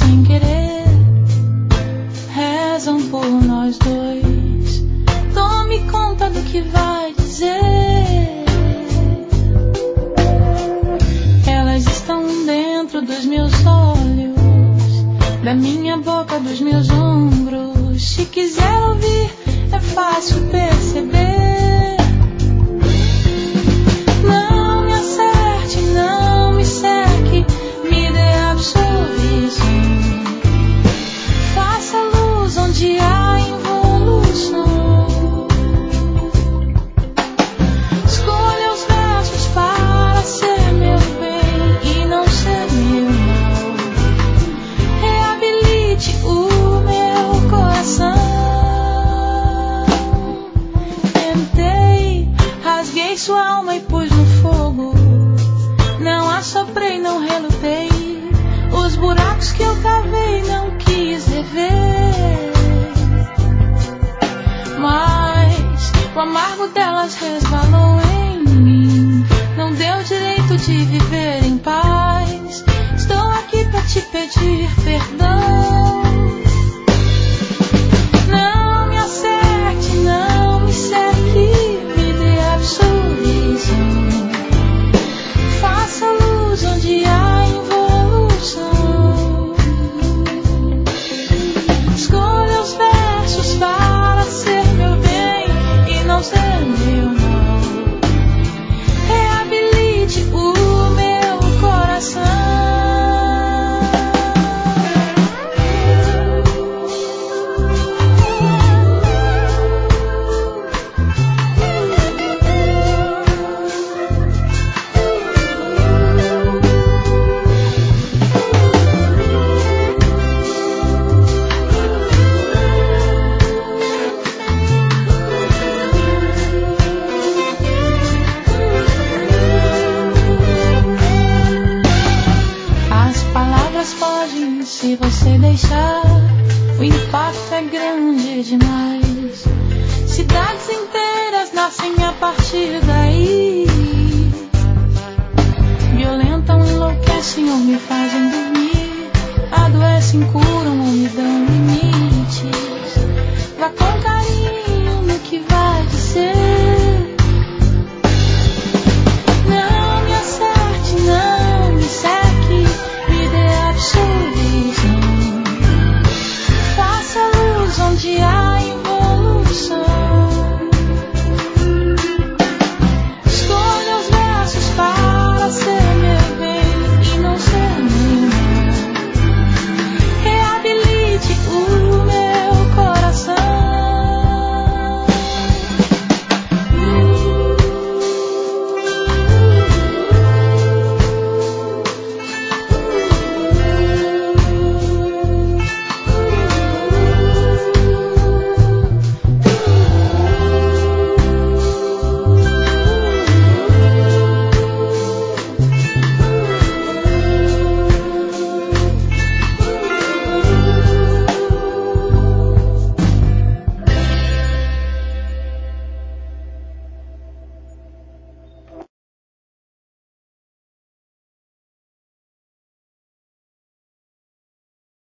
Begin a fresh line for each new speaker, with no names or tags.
sem querer rezam por nós dois. Tome conta do que vai dizer. Elas estão dentro dos meus olhos, da minha boca, dos meus ombros. Se quiser ouvir, é fácil perceber. Não me acerte, não me cerque, me dê absolvição. Faça luz onde há involução. Escolha os versos para ser meu bem e não ser meu mal. Reabilite o meu coração. Tentei, rasguei sua alma e pus no fogo. Não assoprei, não relutei. Os buracos que eu cavei não quis rever. Mas o amargo delas resvalou em mim. Não deu direito de viver em paz. Estou aqui pra te pedir perdão. Não me acerte, não me cerque, me dê absolvição. Faça luz onde há involução. Escolha os versos para ser meu bem e não ser meu mal. Reabilite o meu coração. As palavras fogem se você deixar. O impacto é grande demais. Cidades inteiras nascem a partir daí. Violentam, enlouquecem ou me fazem dormir. Adoecem, curam.